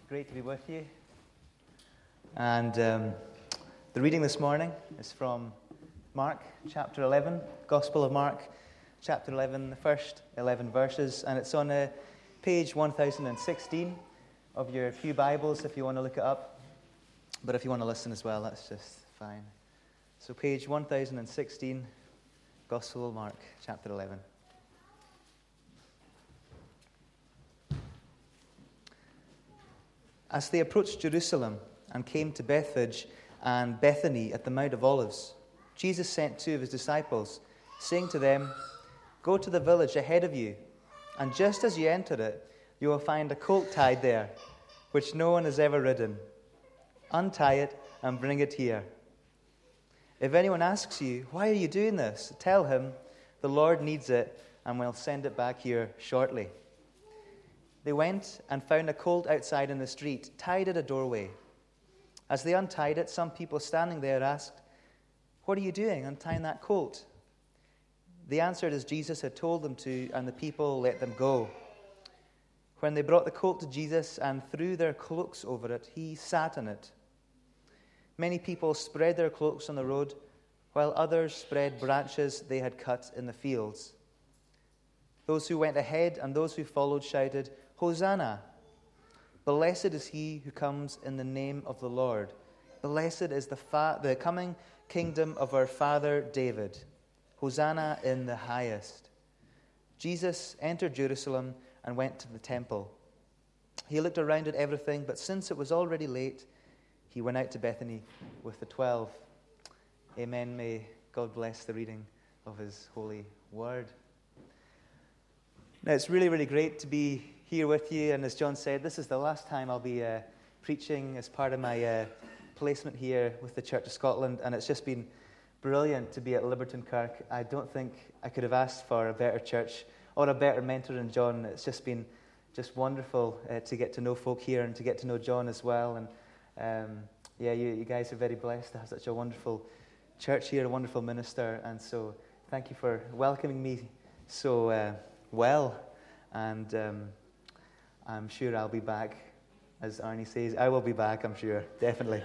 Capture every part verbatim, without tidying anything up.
great to be with you. And um, the reading this morning is from Mark chapter eleven, Gospel of Mark chapter eleven, the first eleven verses, and it's on uh, page one thousand sixteen of your Pew Bibles if you want to look it up. But if you want to listen as well, that's just fine. So page one thousand sixteen, Gospel of Mark chapter eleven. As they approached Jerusalem and came to Bethphage and Bethany at the Mount of Olives, Jesus sent two of his disciples, saying to them, "Go to the village ahead of you, and just as you enter it, you will find a colt tied there, which no one has ever ridden. Untie it and bring it here. If anyone asks you, 'Why are you doing this?' tell him, 'The Lord needs it, and will send it back here shortly.'" They went and found a colt outside in the street, tied at a doorway. As they untied it, some people standing there asked, "What are you doing, untying that colt?" They answered as Jesus had told them to, and the people let them go. When they brought the colt to Jesus and threw their cloaks over it, he sat on it. Many people spread their cloaks on the road, while others spread branches they had cut in the fields. Those who went ahead and those who followed shouted, "Hosanna! Blessed is he who comes in the name of the Lord. Blessed is the, fa- the coming kingdom of our father David. Hosanna in the highest." Jesus entered Jerusalem and went to the temple. He looked around at everything, but since it was already late, he went out to Bethany with the twelve. Amen. May God bless the reading of his holy word. Now, it's really, really great to be here with you, and as John said, this is the last time I'll be uh, preaching as part of my uh, placement here with the Church of Scotland, and it's just been brilliant to be at Liberton Kirk. I don't think I could have asked for a better church or a better mentor than John. It's just been just wonderful uh, to get to know folk here and to get to know John as well, and um, yeah, you, you guys are very blessed to have such a wonderful church here, a wonderful minister, and so thank you for welcoming me so uh, well, and um, I'm sure I'll be back, as Arnie says. I will be back, I'm sure, definitely.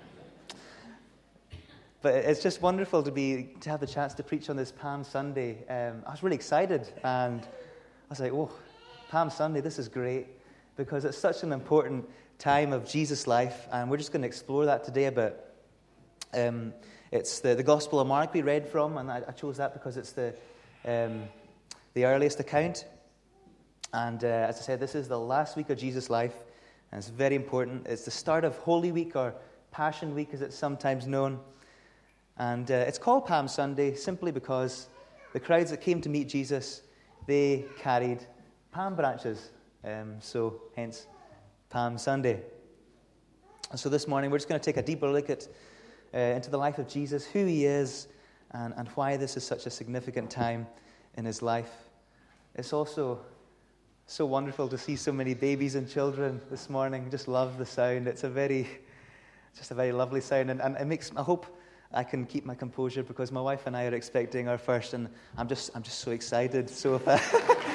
But it's just wonderful to be to have the chance to preach on this Palm Sunday. Um, I was really excited, and I was like, "Oh, Palm Sunday, this is great," because it's such an important time of Jesus' life, and we're just going to explore that today a bit. Um, it's the, the Gospel of Mark we read from, and I, I chose that because it's the um, the earliest account. And uh, as I said, this is the last week of Jesus' life, and it's very important. It's the start of Holy Week, or Passion Week as it's sometimes known. And uh, it's called Palm Sunday simply because the crowds that came to meet Jesus, they carried palm branches. Um, so hence Palm Sunday. And so this morning we're just going to take a deeper look at uh, into the life of Jesus, who he is, and, and why this is such a significant time in his life. It's also so wonderful to see so many babies and children this morning. Just love the sound. It's a very, just a very lovely sound, and, and it makes. I hope I can keep my composure because my wife and I are expecting our first, and I'm just, I'm just so excited. So, if I,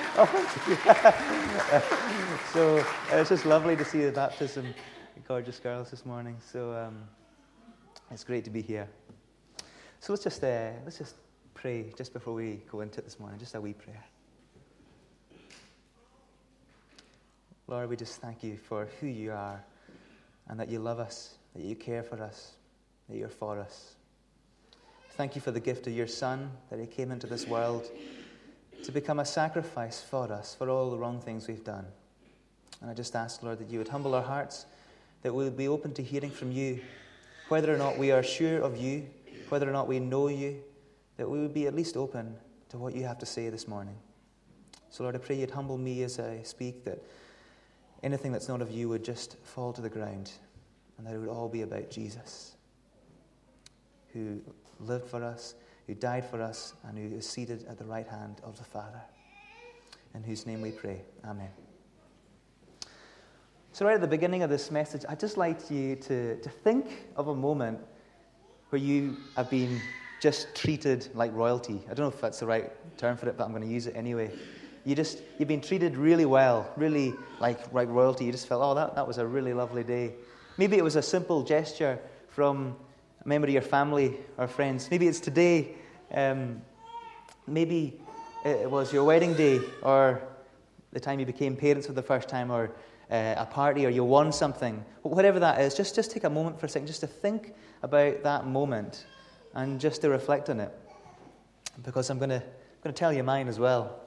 oh, so it's just lovely to see the baptism, gorgeous girls this morning. So um, it's great to be here. So let's just, uh, let's just pray just before we go into it this morning. Just a wee prayer. Lord, we just thank you for who you are, and that you love us, that you care for us, that you're for us. Thank you for the gift of your Son, that he came into this world to become a sacrifice for us, for all the wrong things we've done. And I just ask, Lord, that you would humble our hearts, that we would be open to hearing from you, whether or not we are sure of you, whether or not we know you, that we would be at least open to what you have to say this morning. So, Lord, I pray you'd humble me as I speak, that anything that's not of you would just fall to the ground, and that it would all be about Jesus, who lived for us, who died for us, and who is seated at the right hand of the Father, in whose name we pray. Amen. So right at the beginning of this message, I'd just like you to, to think of a moment where you have been just treated like royalty. I don't know if that's the right term for it, but I'm going to use it anyway. you just, you've been treated really well, really like, like royalty. You just felt, oh, that, that was a really lovely day. Maybe it was a simple gesture from a member of your family or friends. Maybe it's today. Um, maybe it was your wedding day, or the time you became parents for the first time, or uh, a party, or you won something. Whatever that is, just, just take a moment for a second just to think about that moment and just to reflect on it. Because I'm going to I'm going to tell you mine as well.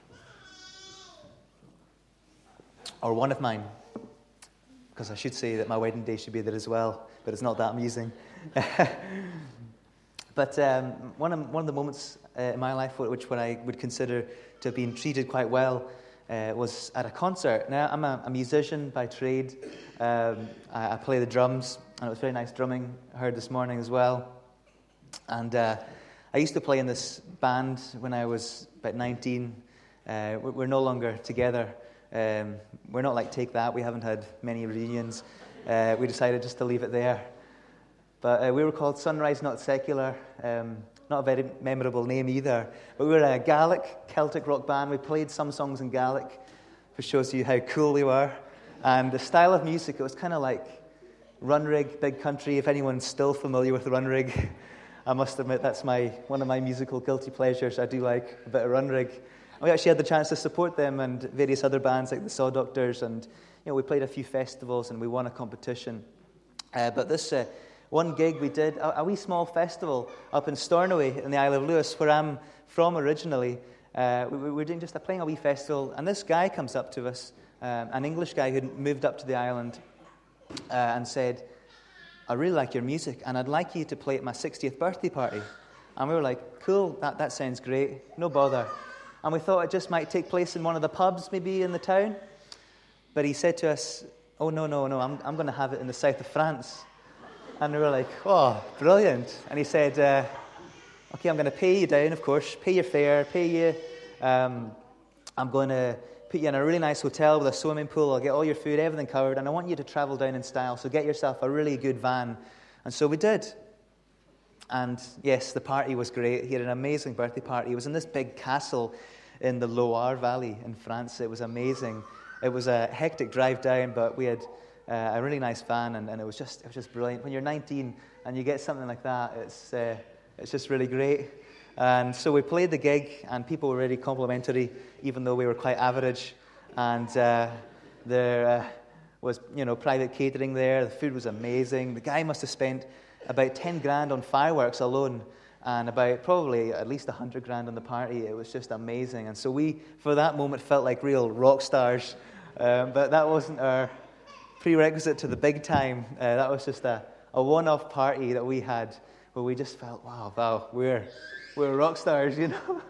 Or one of mine. Because I should say that my wedding day should be there as well, but it's not that amusing. But um, one, of, one of the moments uh, in my life which what I would consider to have been treated quite well uh, was at a concert. Now, I'm a, a musician by trade. Um, I, I play the drums, and it was very nice drumming I heard this morning as well. And uh, I used to play in this band when I was about nineteen. Uh, we're no longer together. Um, we're not like Take That. We haven't had many reunions. Uh, we decided just to leave it there. But uh, we were called Sunrise Not Secular. Um, not a very memorable name either. But we were a Gaelic Celtic rock band. We played some songs in Gaelic, which shows you how cool we were. And the style of music, it was kind of like Runrig, Big Country. If anyone's still familiar with Runrig, I must admit that's my one of my musical guilty pleasures. I do like a bit of Runrig. And we actually had the chance to support them and various other bands like the Saw Doctors. And you know, we played a few festivals and we won a competition. Uh, but this... Uh, One gig we did, a, a wee small festival up in Stornoway in the Isle of Lewis, where I'm from originally. Uh, we, we were doing just a, playing a wee festival, and this guy comes up to us, um, an English guy who'd moved up to the island, uh, and said, I really like your music, and I'd like you to play at my sixtieth birthday party. And we were like, cool, that, that sounds great, no bother. And we thought it just might take place in one of the pubs maybe in the town. But he said to us, oh, no, no, no, I'm, I'm going to have it in the south of France. And we were like, oh, brilliant. And he said, uh, okay, I'm going to pay you down, of course, pay your fare, pay you. Um, I'm going to put you in a really nice hotel with a swimming pool. I'll get all your food, everything covered. And I want you to travel down in style. So get yourself a really good van. And so we did. And yes, the party was great. He had an amazing birthday party. It was in this big castle in the Loire Valley in France. It was amazing. It was a hectic drive down, but we had... Uh, a really nice van, and, and it was just it was just brilliant. When you're nineteen and you get something like that, it's uh, it's just really great. And so we played the gig, and people were really complimentary, even though we were quite average. And uh, there uh, was you know private catering there. The food was amazing. The guy must have spent about ten grand on fireworks alone, and about probably at least a hundred grand on the party. It was just amazing. And so we, for that moment, felt like real rock stars. Um, but that wasn't our prerequisite to the big time. Uh, that was just a, a one-off party that we had where we just felt, wow, wow, we're we're rock stars, you know.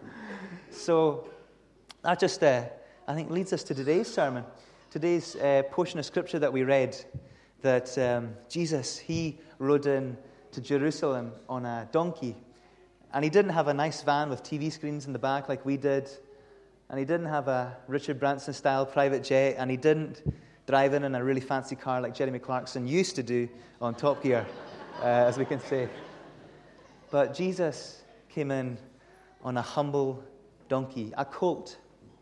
So that just, uh, I think, leads us to today's sermon. Today's uh, portion of scripture that we read, that um, Jesus, he rode in to Jerusalem on a donkey. And he didn't have a nice van with T V screens in the back like we did. And he didn't have a Richard Branson-style private jet. And he didn't drive in in a really fancy car like Jeremy Clarkson used to do on Top Gear, uh, as we can say. But Jesus came in on a humble donkey, a colt.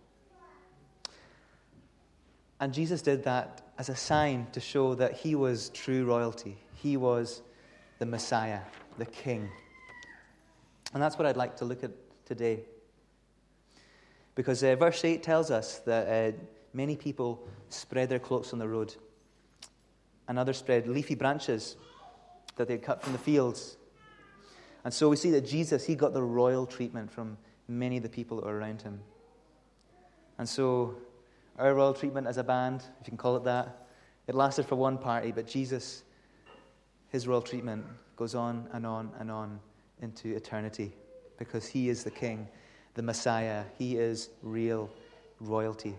And Jesus did that as a sign to show that he was true royalty. He was the Messiah, the King. And that's what I'd like to look at today. Because uh, verse eight tells us that uh, many people spread their cloaks on the road, and others spread leafy branches that they'd cut from the fields. And so we see that Jesus, he got the royal treatment from many of the people that were around him. And so our royal treatment as a band, if you can call it that, it lasted for one party, but Jesus, his royal treatment goes on and on and on into eternity, because he is the King, the Messiah. He is real royalty.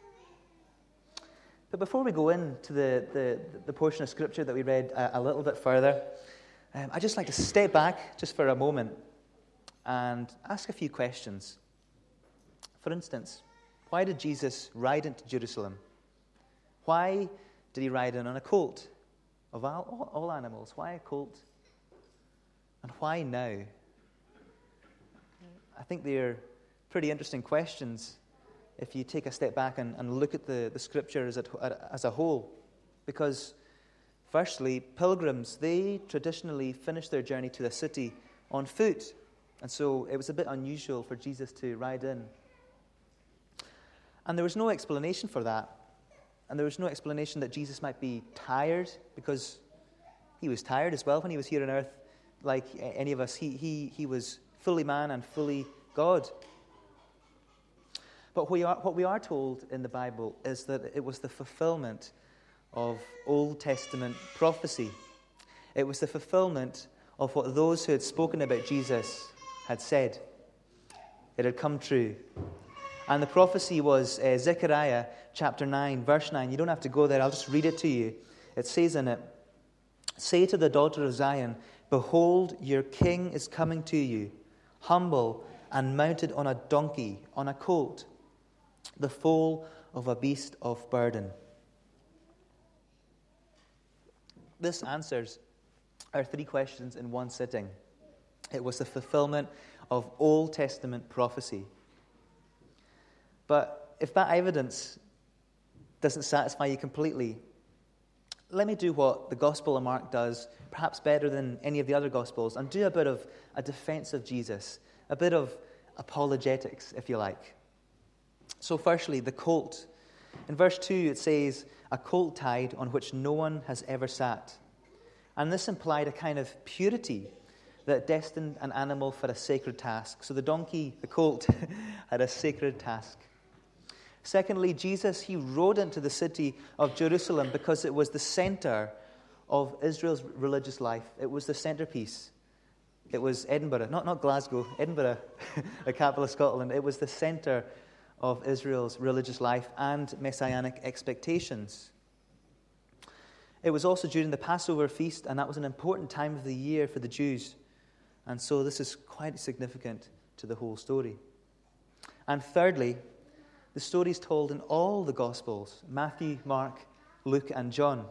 But before we go into the, the, the portion of Scripture that we read a, a little bit further, um, I'd just like to step back just for a moment and ask a few questions. For instance, why did Jesus ride into Jerusalem? Why did he ride in on a colt? Of all, all animals, why a colt? And why now? I think they're pretty interesting questions if you take a step back and, and look at the, the Scripture as a, as a whole. Because, firstly, pilgrims, they traditionally finish their journey to the city on foot. And so it was a bit unusual for Jesus to ride in. And there was no explanation for that. And there was no explanation that Jesus might be tired, because he was tired as well when he was here on earth. Like any of us, he, he, he was fully man and fully God. But we are, what we are told in the Bible is that it was the fulfillment of Old Testament prophecy. It was the fulfillment of what those who had spoken about Jesus had said. It had come true. And the prophecy was uh, Zechariah chapter nine, verse nine. You don't have to go there, I'll just read it to you. It says in it, "Say to the daughter of Zion, behold, your king is coming to you, humble and mounted on a donkey, on a colt, the foal of a beast of burden." This answers our three questions in one sitting. It was the fulfillment of Old Testament prophecy. But if that evidence doesn't satisfy you completely, let me do what the Gospel of Mark does, perhaps better than any of the other Gospels, and do a bit of a defense of Jesus, a bit of apologetics, if you like. So firstly, the colt. In verse two, it says, "A colt tied on which no one has ever sat." And this implied a kind of purity that destined an animal for a sacred task. So the donkey, the colt, had a sacred task. Secondly, Jesus, he rode into the city of Jerusalem because it was the center of Israel's religious life. It was the centerpiece. It was Edinburgh, not, not Glasgow, Edinburgh, the capital of Scotland. It was the center of Israel's religious life and messianic expectations. It was also during the Passover feast, and that was an important time of the year for the Jews. And so this is quite significant to the whole story. And thirdly, the story is told in all the Gospels, Matthew, Mark, Luke, and John.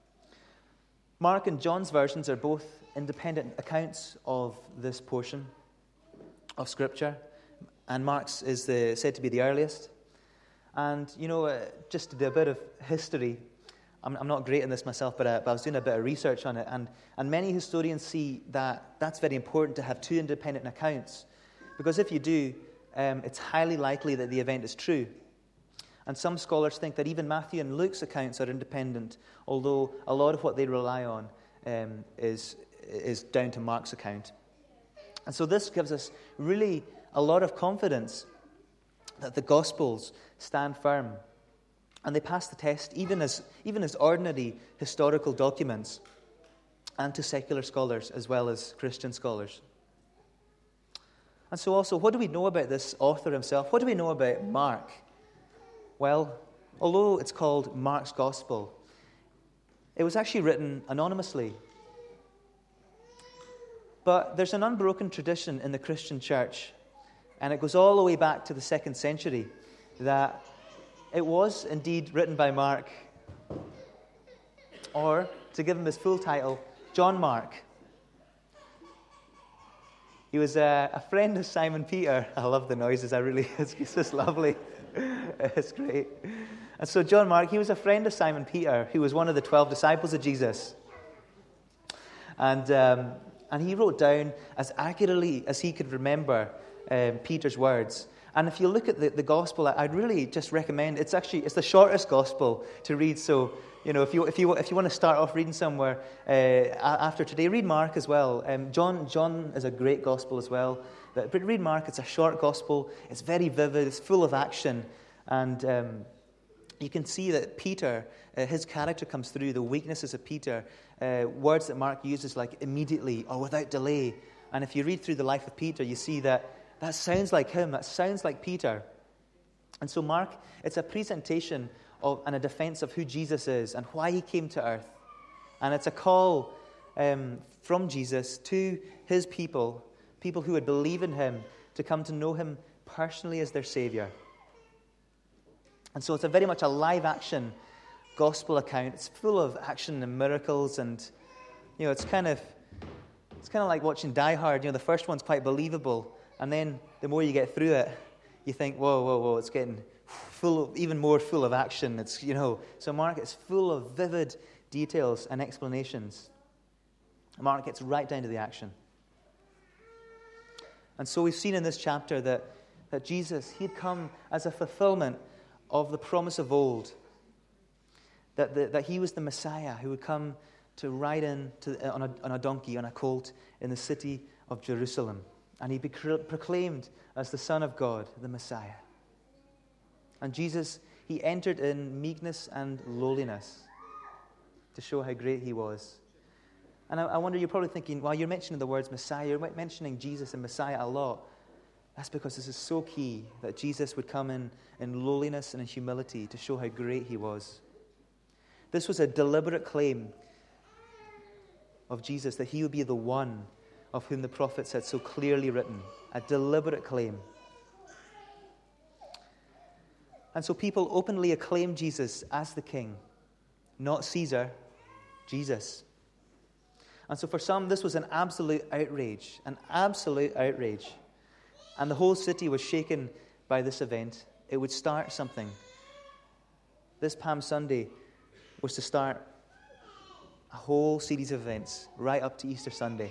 Mark and John's versions are both independent accounts of this portion of Scripture, and Mark's is the, said to be the earliest. And, you know, uh, just to do a bit of history, I'm, I'm not great in this myself, but, uh, but I was doing a bit of research on it, and, and many historians see that that's very important to have two independent accounts, because if you do, um, it's highly likely that the event is true. And some scholars think that even Matthew and Luke's accounts are independent, although a lot of what they rely on um, is, is down to Mark's account. And so this gives us really a lot of confidence that the Gospels stand firm. And they pass the test even as, even as ordinary historical documents, and to secular scholars as well as Christian scholars. And so also, what do we know about this author himself? What do we know about Mark? Well, although it's called Mark's Gospel, it was actually written anonymously. But there's an unbroken tradition in the Christian church, and it goes all the way back to the second century, that it was indeed written by Mark, or, to give him his full title, John Mark. He was a, a friend of Simon Peter. I love the noises, I really, it's, it's just lovely. It's great. And so John Mark, he was a friend of Simon Peter, who was one of the twelve disciples of Jesus. And um, and he wrote down as accurately as he could remember um, Peter's words. And if you look at the, the gospel, I'd really just recommend, it's actually, it's the shortest gospel to read. So, you know, if you if you if you want to start off reading somewhere uh, after today, read Mark as well. Um, John John is a great gospel as well. But read Mark. It's a short gospel. It's very vivid. It's full of action, and um, you can see that Peter, uh, his character comes through. The weaknesses of Peter, uh, words that Mark uses like immediately or without delay. And if you read through the life of Peter, you see that that sounds like him. That sounds like Peter. And so Mark, it's a presentation of and a defense of who Jesus is and why he came to earth. And it's a call um, from Jesus to his people, people who would believe in him, to come to know him personally as their Savior. And so it's a very much a live-action gospel account. It's full of action and miracles, and you know, it's kind of it's kind of like watching Die Hard. You know, the first one's quite believable, and then the more you get through it, you think, whoa, whoa, whoa, it's getting full of, even more full of action. It's, you know, so Mark is full of vivid details and explanations. Mark gets right down to the action. And so we've seen in this chapter that, that Jesus, he'd come as a fulfillment of the promise of old, that, the, that he was the Messiah who would come to ride in to, on, a, on a donkey, on a colt, in the city of Jerusalem. And he'd be proclaimed as the Son of God, the Messiah. And Jesus, he entered in meekness and lowliness to show how great he was. And I, I wonder, you're probably thinking, well, you're mentioning the words Messiah, you're mentioning Jesus and Messiah a lot. That's because this is so key, that Jesus would come in in lowliness and in humility to show how great he was. This was a deliberate claim of Jesus, that he would be the one of whom the prophets had so clearly written. A deliberate claim. And so people openly acclaim Jesus as the king. Not Caesar, Jesus. And so for some, this was an absolute outrage. An absolute outrage. And the whole city was shaken by this event. It would start something. This Palm Sunday was to start a whole series of events right up to Easter Sunday.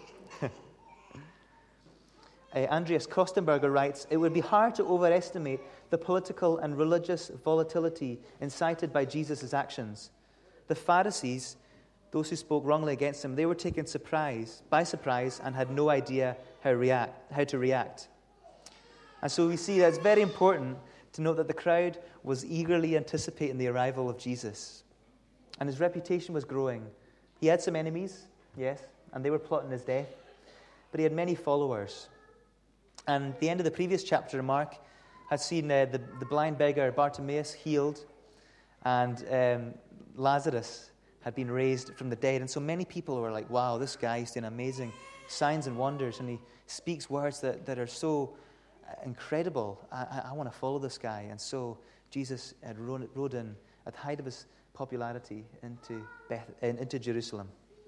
uh, Andreas Kostenberger writes, "It would be hard to overestimate the political and religious volatility incited by Jesus' actions. The Pharisees, those who spoke wrongly against him, they were taken surprise by surprise and had no idea how react how to react." And so we see that it's very important to note that the crowd was eagerly anticipating the arrival of Jesus. And his reputation was growing. He had some enemies, yes, and they were plotting his death. But he had many followers. And the end of the previous chapter, Mark had seen uh, the, the blind beggar Bartimaeus healed, and um, Lazarus had been raised from the dead. And so many people were like, wow, this guy's doing amazing signs and wonders, and he speaks words that, that are so incredible. I, I, I want to follow this guy. And so Jesus had rode, rode in at the height of his popularity into Beth, into Jerusalem.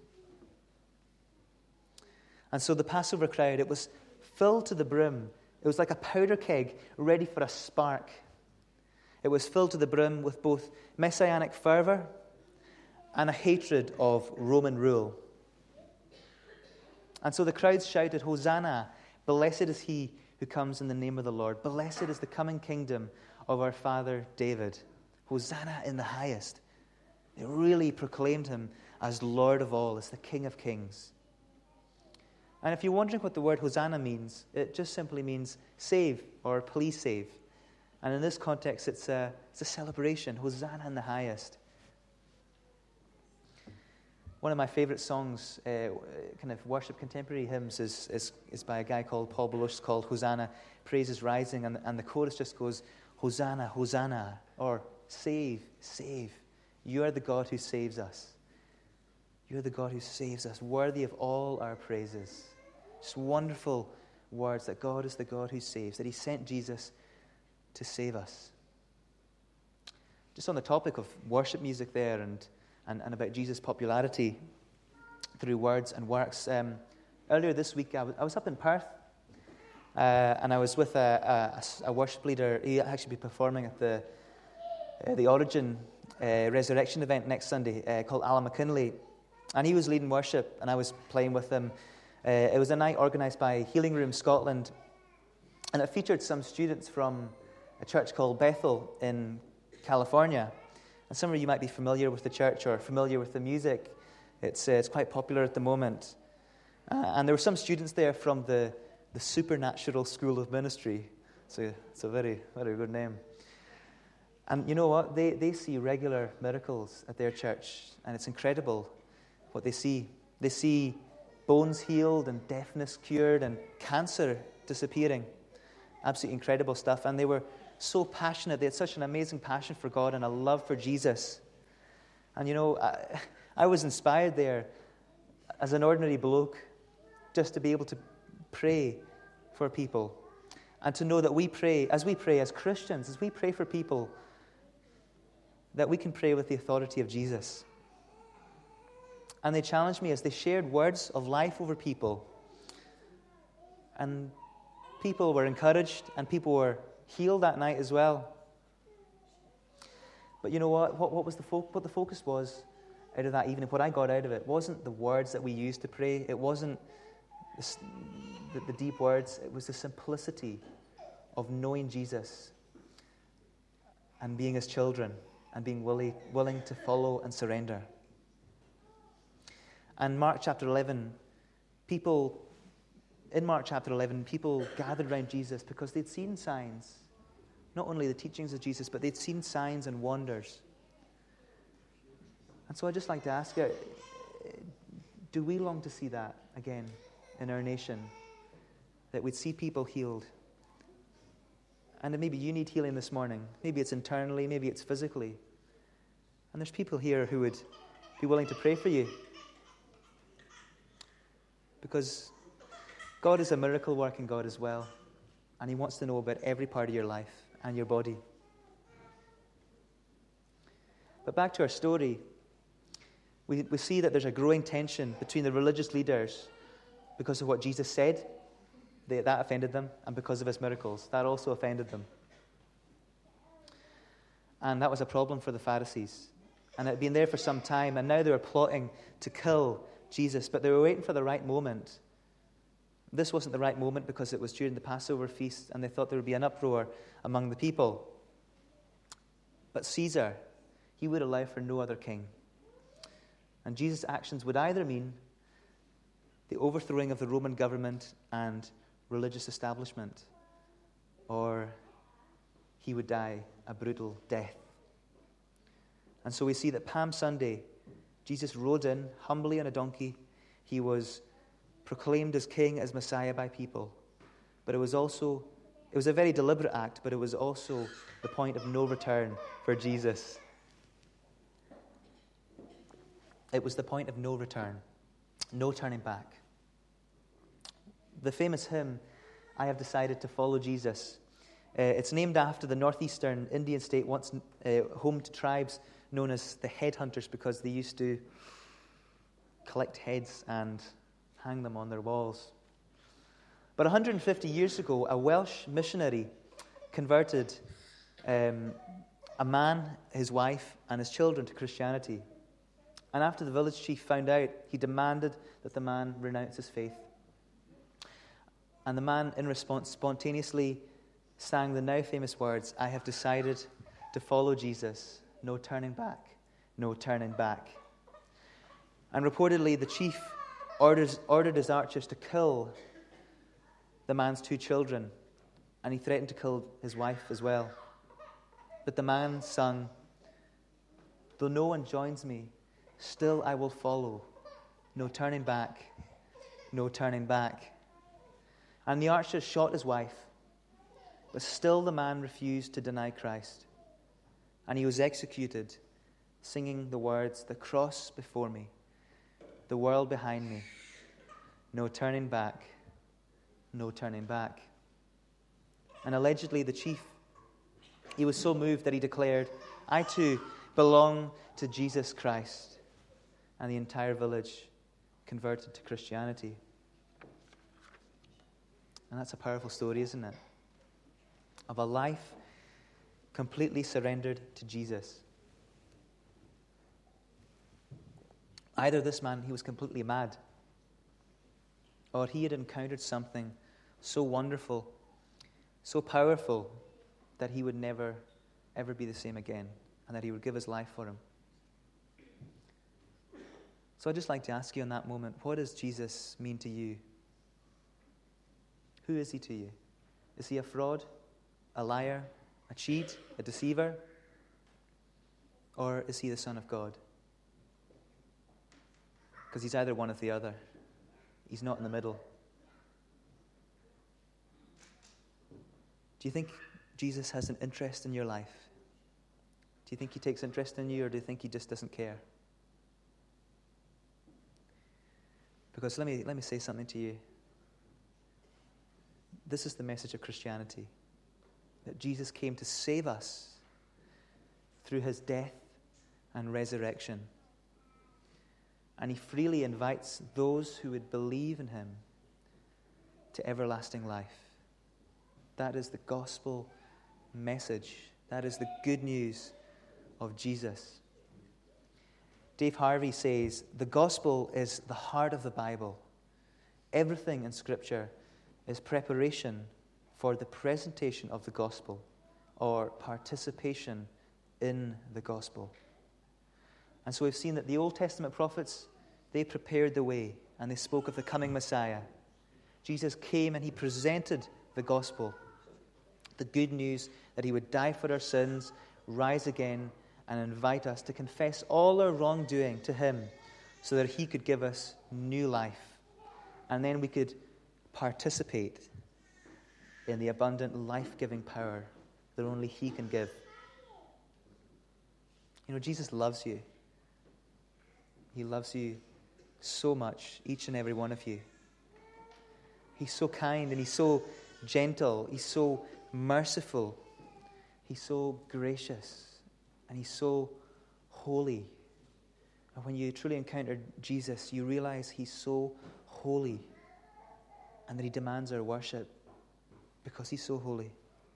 And so the Passover crowd, it was filled to the brim. It was like a powder keg ready for a spark. It was filled to the brim with both messianic fervor and a hatred of Roman rule. And so the crowds shouted, "Hosanna, blessed is he who comes in the name of the Lord. Blessed is the coming kingdom of our father David. Hosanna in the highest." They really proclaimed him as Lord of all, as the King of kings. And if you're wondering what the word Hosanna means, it just simply means save or please save. And in this context, it's a, it's a celebration. Hosanna in the highest. One of my favorite songs, uh, kind of worship contemporary hymns, is, is, is by a guy called Paul Baloche, called Hosanna, Praise is Rising. And, and the chorus just goes, Hosanna, Hosanna, or save, save. You are the God who saves us. You are the God who saves us, worthy of all our praises. Just wonderful words that God is the God who saves, that he sent Jesus to save us. Just on the topic of worship music there and, and, and about Jesus' popularity through words and works, um, earlier this week I was, I was up in Perth, uh, and I was with a, a, a worship leader. He actually be performing at the, uh, the Origin Uh, resurrection event next Sunday uh, called Alan McKinley, and he was leading worship and I was playing with him. Uh, it was a night organised by Healing Room Scotland, and it featured some students from a church called Bethel in California. And some of you might be familiar with the church or familiar with the music. It's, uh, it's quite popular at the moment. Uh, and there were some students there from the, the Supernatural School of Ministry. So it's a very, very good name. And you know what? They they see regular miracles at their church, and it's incredible what they see. They see bones healed and deafness cured and cancer disappearing. Absolutely incredible stuff. And they were so passionate. They had such an amazing passion for God and a love for Jesus. And you know, I, I was inspired there as an ordinary bloke just to be able to pray for people and to know that we pray, as we pray as Christians, as we pray for people, that we can pray with the authority of Jesus. And they challenged me as they shared words of life over people. And people were encouraged and people were healed that night as well. But you know what? What, what was the fo- what the focus was out of that evening? What I got out of it wasn't the words that we used to pray. It wasn't the, the, the deep words. It was the simplicity of knowing Jesus and being His children and being willing, willing to follow and surrender. And Mark chapter eleven, people, in Mark chapter eleven, people gathered around Jesus because they'd seen signs. Not only the teachings of Jesus, but they'd seen signs and wonders. And so I'd just like to ask you, do we long to see that again in our nation? That we'd see people healed? And maybe you need healing this morning. Maybe it's internally, maybe it's physically. And there's people here who would be willing to pray for you. Because God is a miracle working God as well. And He wants to know about every part of your life and your body. But back to our story, we, we see that there's a growing tension between the religious leaders because of what Jesus said. They, that offended them, and because of His miracles, that also offended them. And that was a problem for the Pharisees. And it had been there for some time, and now they were plotting to kill Jesus, but they were waiting for the right moment. This wasn't the right moment because it was during the Passover feast, and they thought there would be an uproar among the people. But Caesar, he would allow for no other king. And Jesus' actions would either mean the overthrowing of the Roman government and religious establishment, or he would die a brutal death. And so we see that Palm Sunday, Jesus rode in humbly on a donkey. He was proclaimed as king, as Messiah by people. But it was also, it was a very deliberate act, but it was also the point of no return for Jesus. It was the point of no return, no turning back. The famous hymn, I Have Decided to Follow Jesus, uh, it's named after the northeastern Indian state, once uh, home to tribes known as the headhunters, because they used to collect heads and hang them on their walls. But one hundred fifty years ago, a Welsh missionary converted um, a man, his wife, and his children to Christianity. And after the village chief found out, he demanded that the man renounce his faith. And the man, in response, spontaneously sang the now famous words, I have decided to follow Jesus. No turning back. No turning back. And reportedly, the chief orders, ordered his archers to kill the man's two children. And he threatened to kill his wife as well. But the man sung, though no one joins me, still I will follow. No turning back. No turning back. And the archers shot his wife, but still the man refused to deny Christ. And he was executed, singing the words, the cross before me, the world behind me, no turning back, no turning back. And allegedly the chief, he was so moved that he declared, I too belong to Jesus Christ. And the entire village converted to Christianity. And that's a powerful story, isn't it? Of a life completely surrendered to Jesus. Either this man, he was completely mad, or he had encountered something so wonderful, so powerful, that he would never, ever be the same again, and that he would give his life for him. So I'd just like to ask you in that moment, what does Jesus mean to you? Who is he to you? Is he a fraud, a liar, a cheat, a deceiver? Or is he the Son of God? Because he's either one or the other. He's not in the middle. Do you think Jesus has an interest in your life? Do you think he takes interest in you, or do you think he just doesn't care? Because let me let me say something to you. This is the message of Christianity, that Jesus came to save us through his death and resurrection. And he freely invites those who would believe in him to everlasting life. That is the gospel message. That is the good news of Jesus. Dave Harvey says, the gospel is the heart of the Bible. Everything in Scripture is preparation for the presentation of the gospel or participation in the gospel. And so we've seen that the Old Testament prophets, they prepared the way and they spoke of the coming Messiah. Jesus came and he presented the gospel, the good news that he would die for our sins, rise again, and invite us to confess all our wrongdoing to him so that he could give us new life. And then we could participate in the abundant life-giving power that only he can give. You know, Jesus loves you. He loves you so much, each and every one of you. He's so kind and he's so gentle. He's so merciful. He's so gracious. And he's so holy. And when you truly encounter Jesus, you realize he's so holy and that he demands our worship because he's so holy.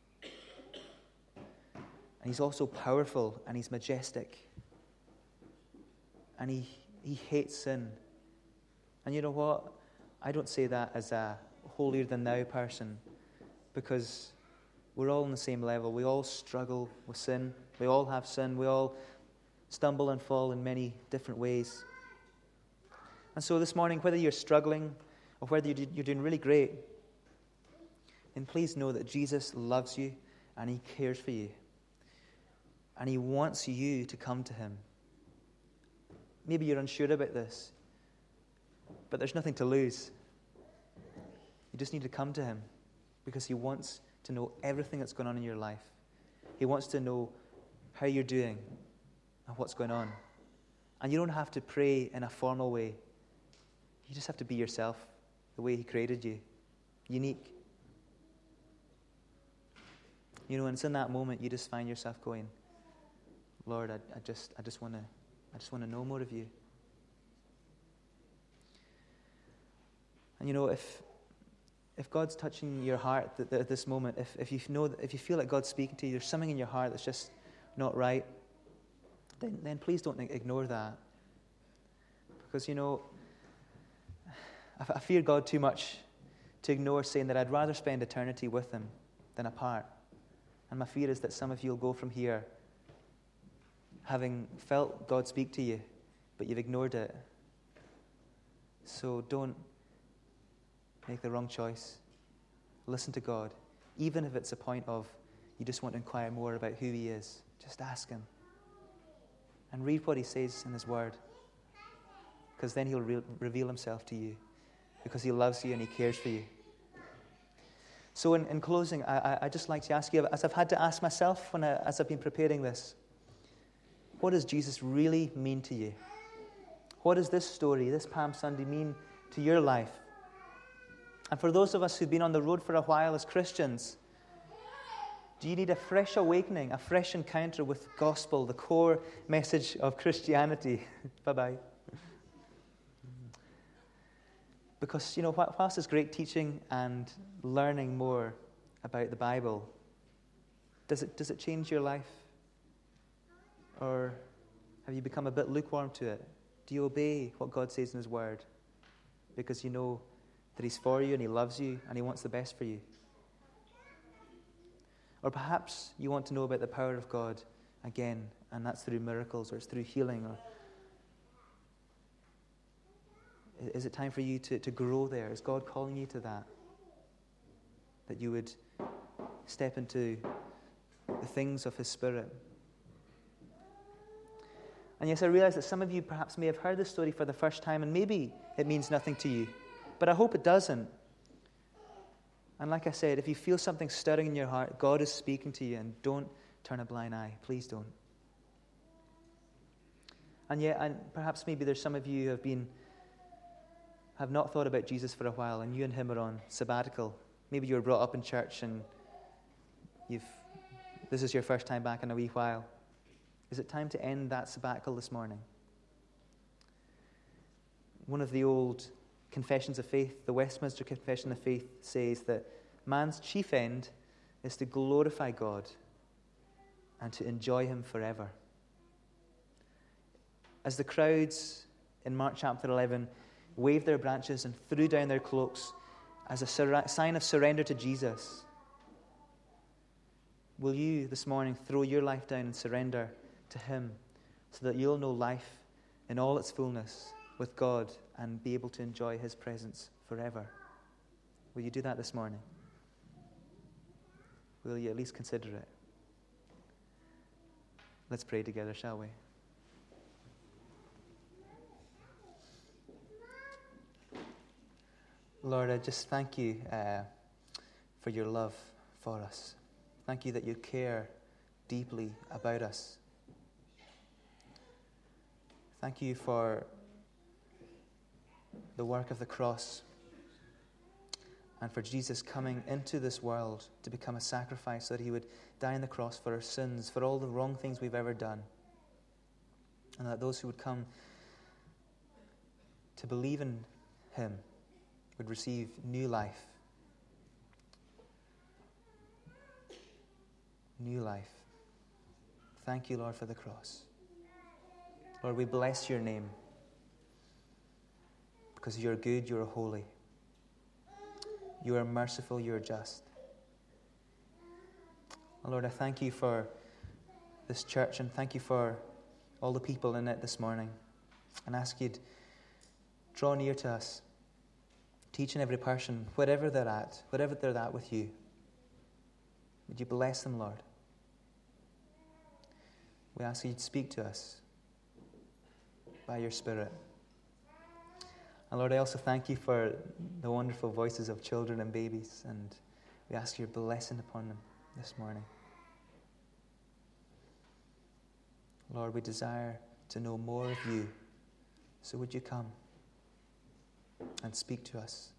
And he's also powerful and he's majestic. And he, he hates sin. And you know what? I don't say that as a holier-than-thou person because we're all on the same level. We all struggle with sin. We all have sin. We all stumble and fall in many different ways. And so this morning, whether you're struggling or whether you're doing really great, then please know that Jesus loves you and he cares for you. And he wants you to come to him. Maybe you're unsure about this, but there's nothing to lose. You just need to come to him because he wants to know everything that's going on in your life. He wants to know how you're doing and what's going on. And you don't have to pray in a formal way. You just have to be yourself, the way he created you, unique. You know, and it's in that moment you just find yourself going, Lord, I, I just, I just want to, I just want to know more of you. And you know, if if God's touching your heart at, at this moment, if if you know, that, if you feel like God's speaking to you, there's something in your heart that's just not right, then then please don't ignore that. Because you know, I, I fear God too much to ignore saying that I'd rather spend eternity with him than apart. And my fear is that some of you will go from here having felt God speak to you, but you've ignored it. So don't make the wrong choice. Listen to God. Even if it's a point of you just want to inquire more about who he is, just ask him. And read what he says in his word. Because then he'll re- reveal himself to you. Because he loves you and he cares for you. So in, in closing, I, I just like to ask you, as I've had to ask myself when I, as I've been preparing this, what does Jesus really mean to you? What does this story, this Palm Sunday, mean to your life? And for those of us who've been on the road for a while as Christians, do you need a fresh awakening, a fresh encounter with the gospel, the core message of Christianity? Bye-bye. Because, you know, whilst it's great teaching and learning more about the Bible, does it does it change your life? Or have you become a bit lukewarm to it? Do you obey what God says in his word? Because you know that he's for you and he loves you and he wants the best for you. Or perhaps you want to know about the power of God again, and that's through miracles or it's through healing. Or is it time for you to, to grow there? Is God calling you to that? That you would step into the things of his Spirit. And yes, I realize that some of you perhaps may have heard this story for the first time, and maybe it means nothing to you. But I hope it doesn't. And like I said, if you feel something stirring in your heart, God is speaking to you, and don't turn a blind eye. Please don't. And yet, and perhaps maybe there's some of you who have been, have not thought about Jesus for a while, and you and him are on sabbatical. Maybe you were brought up in church, and you've this is your first time back in a wee while. Is it time to end that sabbatical this morning? One of the old confessions of faith, the Westminster Confession of Faith, says that man's chief end is to glorify God and to enjoy him forever. As the crowds in Mark chapter eleven waved their branches and threw down their cloaks as a sur- sign of surrender to Jesus, will you this morning throw your life down and surrender to Him so that you'll know life in all its fullness with God and be able to enjoy His presence forever? Will you do that this morning? Will you at least consider it? Let's pray together, shall we? Lord, I just thank you uh, for your love for us. Thank you that you care deeply about us. Thank you for the work of the cross and for Jesus coming into this world to become a sacrifice so that He would die on the cross for our sins, for all the wrong things we've ever done. And that those who would come to believe in Him would receive new life. New life. Thank you, Lord, for the cross. Lord, we bless your name because you're good, you're holy. You are merciful, you are just. Oh, Lord, I thank you for this church and thank you for all the people in it this morning. And ask you to draw near to us. Teach in every person, wherever they're at, wherever they're at with you. Would you bless them, Lord? We ask you to speak to us by your Spirit. And Lord, I also thank you for the wonderful voices of children and babies, and we ask your blessing upon them this morning. Lord, we desire to know more of you, so would you come and speak to us.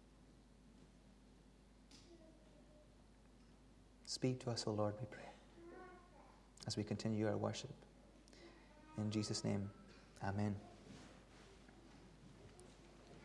Speak to us, O Lord, we pray, as we continue our worship. In Jesus' name, amen.